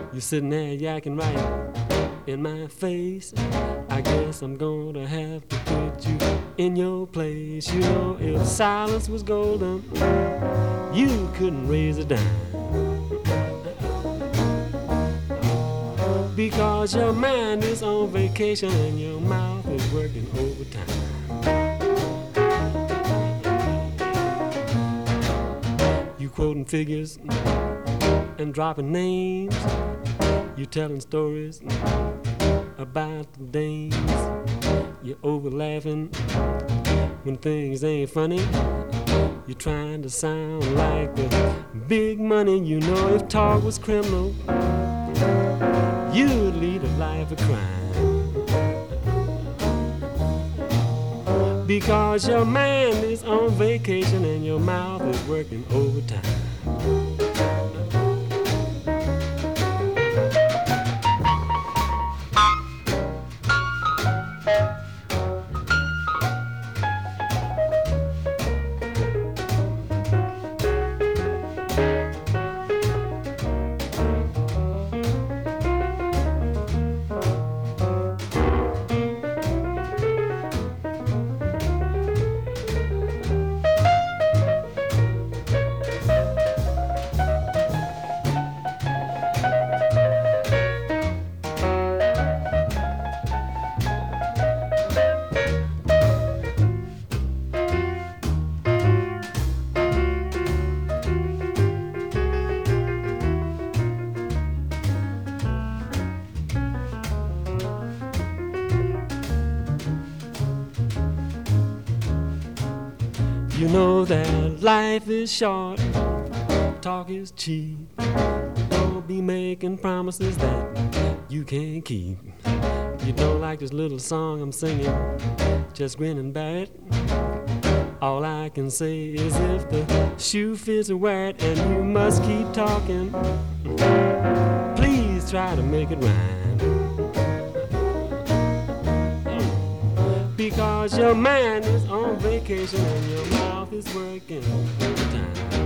You're sitting there yakking right in my face. I guess I'm gonna have to put you in your place. You know, if silence was golden, you couldn't raise a dime. Because your mind is on vacation and your mouth is working overtime. You quoting figures and dropping names. You telling stories about the dames. You're over laughing when things ain't funny. You're trying to sound like the big money. You know, if talk was criminal, you'd lead a life of crime. Because your mind is on vacation and your mouth is working overtime. You know that life is short, talk is cheap. Don't be making promises that you can't keep. You don't like this little song I'm singing, just grin and bear it. All I can say is if the shoe fits, wear it, and you must keep talking. Please try to make it rhyme. Because your mind is on vacation and your mouth is working overtime.